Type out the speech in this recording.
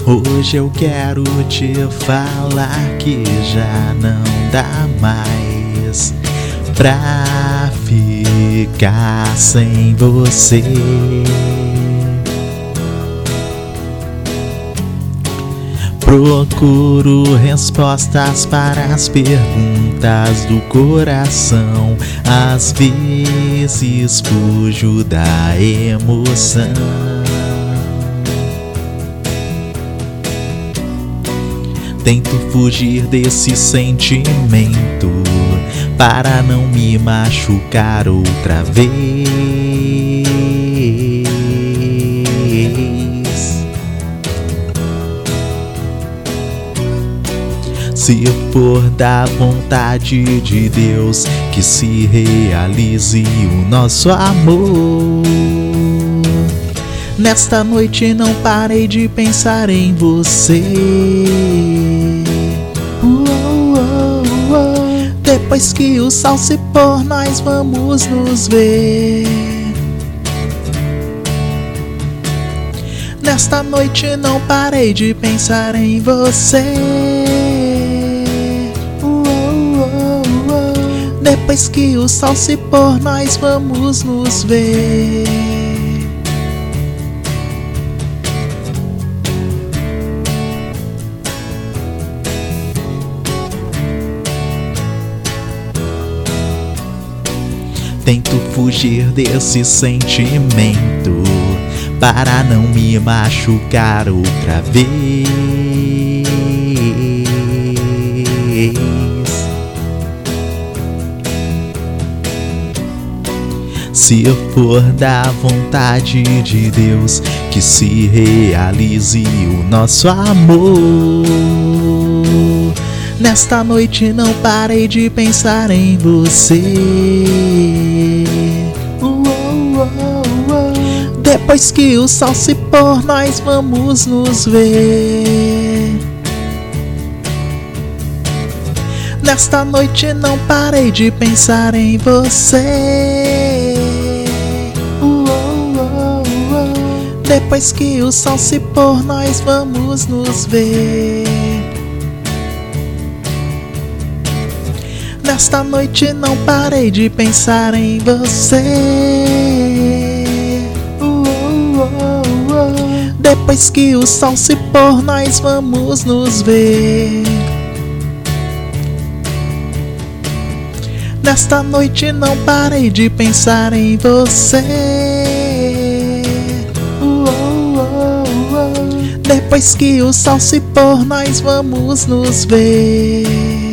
Hoje eu quero te falar que já não dá mais pra ficar sem você. Procuro respostas para as perguntas do coração. Às vezes fujo da emoção. Tento fugir desse sentimento para não me machucar outra vez. Se for da vontade de Deus, que se realize o nosso amor. Nesta noite não parei de pensar em você. Depois que o sol se pôr, nós vamos nos ver. Nesta noite não parei de pensar em você. Depois que o sol se pôr, nós vamos nos ver. Tento fugir desse sentimento para não me machucar outra vez. Se for da vontade de Deus, que se realize o nosso amor. Nesta noite não parei de pensar em você. Depois que o sol se pôr, nós vamos nos ver. Nesta noite não parei de pensar em você. Depois que o sol se pôr, nós vamos nos ver. Nesta noite não parei de pensar em você. Depois que o sol se pôr, nós vamos nos ver. Nesta noite não parei de pensar em você. Depois que o sol se pôr, nós vamos nos ver.